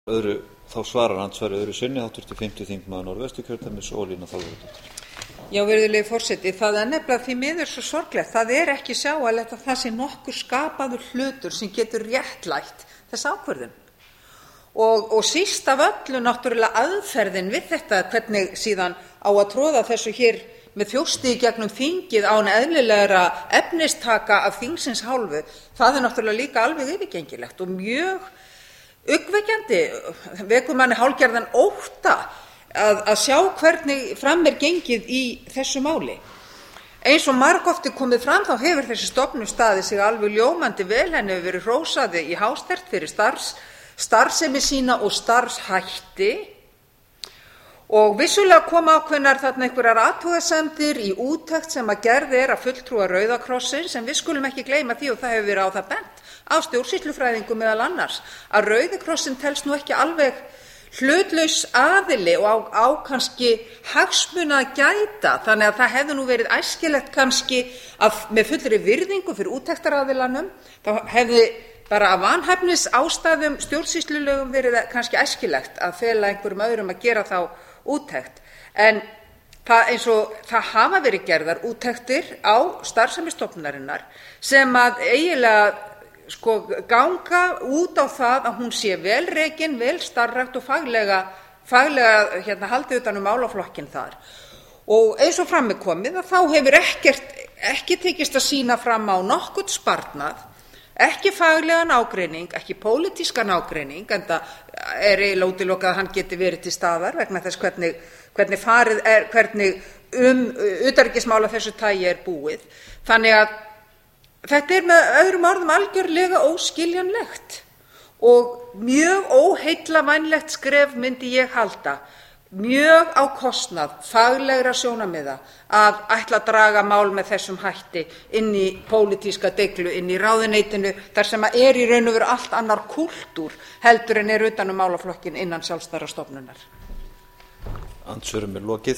Öðru, þá svarar andsvari öðru sinni háttvirtur 5. þingmaður Norðvesturkjördæmis Ólína Þorvarðardóttir. Já, virðulegi forseti, það nefnilega því miður svo sorglegt. Það ekki sjáanlegt að það sé nokkur skapaður hlutur sem getur réttlætt þessa ákvörðun. Og síst af öllu náttúrulega aðferðin við þetta, hvernig síðan á að tróða þessu hér með þjósti í gegnum þingið án eðlilegra efnistaka af þingsins hálfu, það náttúrulega líka alveg yfirgengilegt og mjög uggvekjandi, vekur manni hálfgerðan ótta að sjá hvernig fram gengið í þessu máli. Eins og margoft komið fram þá hefur þessi stofnun staðið sig alveg ljómandi vel, henni hefur verið hrósað í hástert fyrir starfsemi sína og starfshætti og vissulega koma ákveðnar þarna einhverjar athugasemdir í úttekt sem gerð af fulltrúa Rauða krossins, en við skulum ekki gleyma því, og það hefur verið á það bent af stjórnsýslufræðingum meðal annars, að Rauði krossinn telst nú ekki alveg hlutlaus aðili og á kannski hagsmuna að gæta, þannig að það hefði nú verið æskilegt kannski að með fullri virðingu fyrir úttектaraðilanum, þá hefði bara af vanhæfnisástæðum stjórnsýslulögum verið kannski æskilegt að fela einhverjum öðrum að gera þá úttekt. En eins og það hafa verið gerðar úttektir á starfsemi stofnunarinnar sem að eiginlega ganga út á það að hún sé vel rekin, vel starfrækt og faglega haldið utan málaflokkinn þar. Og eins og fram komið að þá hefur ekki tekist að sýna fram á nokkurn sparnað, ekki faglegan ágreining, ekki pólitískan ágreining, enda eiginlega útilokað að hann geti verið til staðar vegna þess hvernig farið hvernig utanríkismál af þessu tagi búið. Þannig að þetta með öðrum orðum algjörlega óskiljanlegt og mjög óheillavænlegt skref myndi ég halda, mjög á kostnað faglegra sjónarmiða að ætla að draga mál með þessum hætti inn í pólitíska deiglu, inn í ráðuneytinu, þar sem í raun og veru allt annar kúltúr heldur en utan málaflokkinn innan sjálfstæðrar stofnunar. Andsvörum lokið.